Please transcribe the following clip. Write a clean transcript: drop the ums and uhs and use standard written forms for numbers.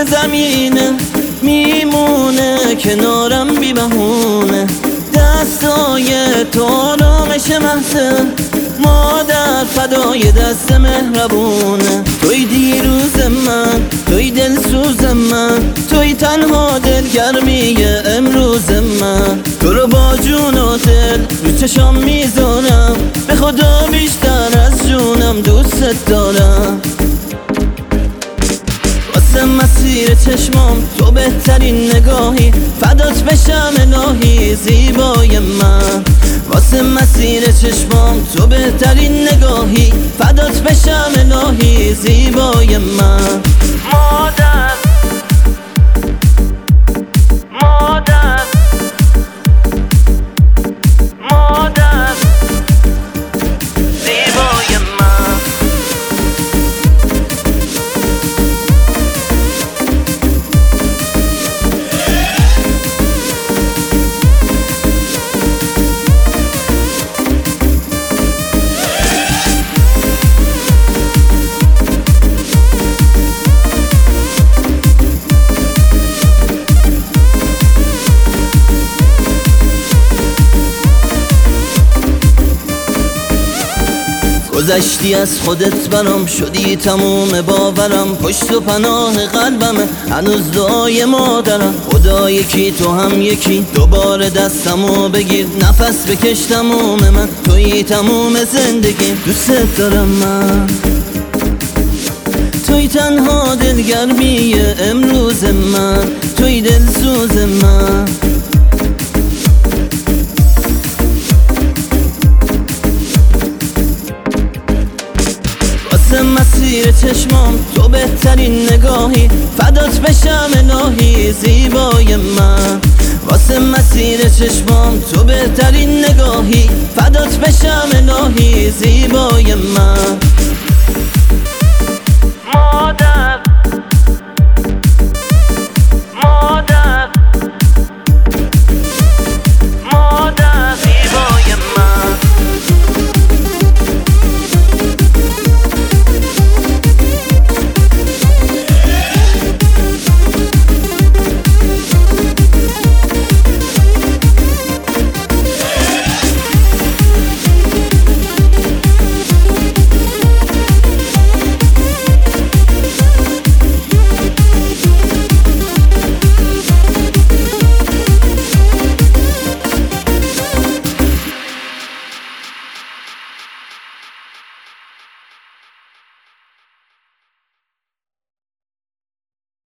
زمینه میمونه کنارم بی بهونه، دستای تو آرامش محضه، مادر فدای دست مهربونه. توی دیروز من، توی دلسوز من، توی تنها دلگرمی امروز من. تو رو با جون و دل رو چشام میذارم، به خدا بیشتر از جونم دوست دارم. واسه مسیر چشمام تو بهترین نگاهی، فدات بشم الهی زیبای من. واسه مسیر چشمام تو بهترین نگاهی، فدات بشم الهی زیبای من. مادر مادر مادر زیبای من. گذشتی از خودت برام، شدی تموم باورم، پشت و پناه قلبمه هنوز دعای مادرم. خدا یکی تو هم یکی، دوباره دستمو بگیر، نفس بکش تموم من، توی تموم زندگی. دوست دارم من، توی تنها دلگرمی امروز من، توی دلسوز من. واسه مسیر چشمام تو بهترین نگاهی، فدات بشم الهی زیبای من. واسه مسیر چشمام تو بهترین نگاهی، فدات بشم الهی زیبای من. مادر